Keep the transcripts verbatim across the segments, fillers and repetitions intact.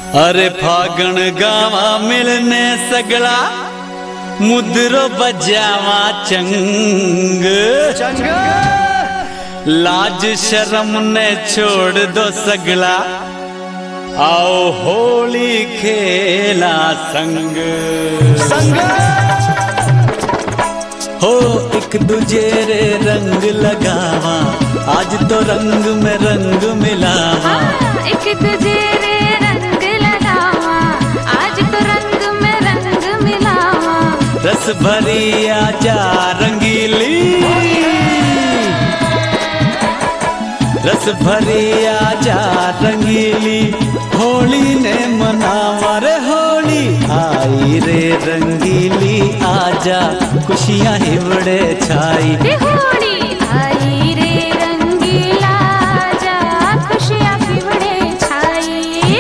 अरे फागण गावा मिलने सगला मुद्रो बजावा चंग चंग लाज शर्म ने छोड़ दो सगला आओ होली खेला संग संग हो एक दूजे रे रंग लगावा आज तो रंग में रंग मिलावा एक दूजे रे रंग लगावा आज तो रंग में रंग मिलावा रस भरी आजा रंगीली रस भरी आजा रंगीली होली ने मनावा रे होली आई रे रंगीली आजा खुशियां हिवड़े छाई रे होली आई रे रंगीला आजा खुशियां हिवड़े छाई।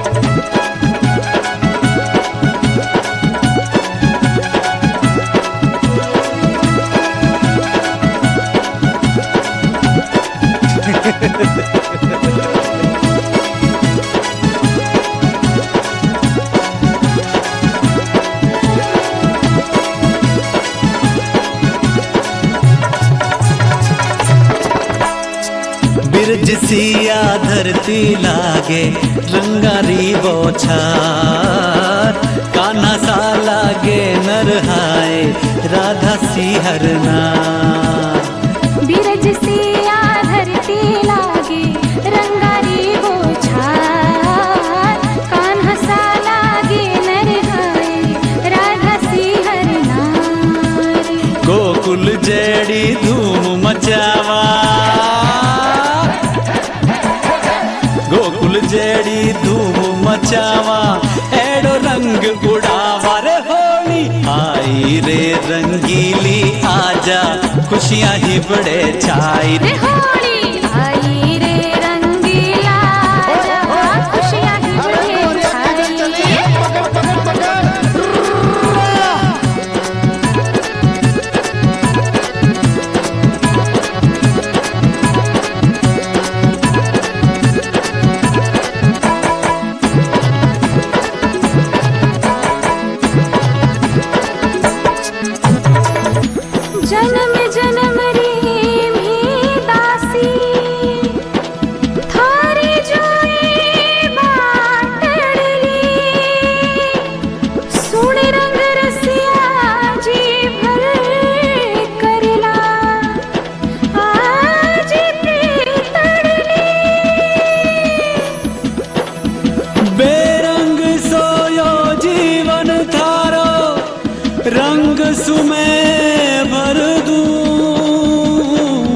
बिरज सिया धरती लागे रंगारी बौछार कान्हा सा लागे नरहाय राधा सी हरना बिरज सिया धरती लागे रंगारी बोछार कान्हा सा लागे नरहाय राधा सी हरनार गोकुल जेड़ी धूम मचावा गोकुल जेड़ी धूम मचावा एड़ो रंग उड़ावा रे होली आई रे रंगीली आजा खुशियां ही बड़े छाई रे होली आई रे रंगीला आजा खुशियां हिवड़े छाई। जन्म जन्म री मी दासी थारी जोई बाटड़ी सुन रंग रसिया जी भर करला आज तड़ली बेरंग सोयो जीवन थारो रंग सुमे भर दूं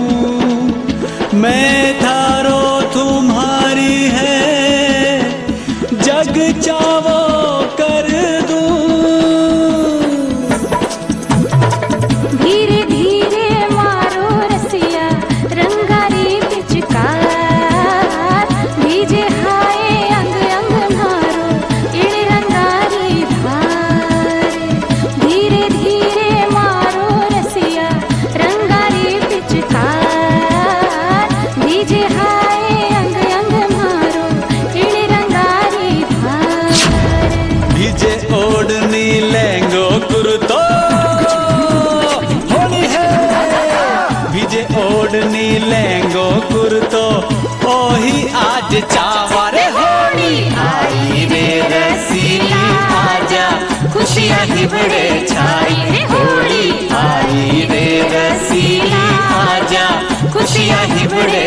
मैं थारो तुम्हारी है जग चावो कर दूं धीरे धीरे मारो रसिया रंगारी पिचकार भीजे हाय अंग अंग मारो इड़ रंगारी धार धीरे धीरे मारो रसिया रंगारी पिचकार भीजे हाय अंग अंग मारो इड़ रंगारी धार भीजे ओढ़नी लहंगो कुर्तो होली है भीजे ओढ़नी लहंगो कुर्तो ओही आज चावा रे होली आई रे रसीली आजा खुशियां ही बड़े छाई रे होली आई रे रसीली आजा खुशियां ही बड़े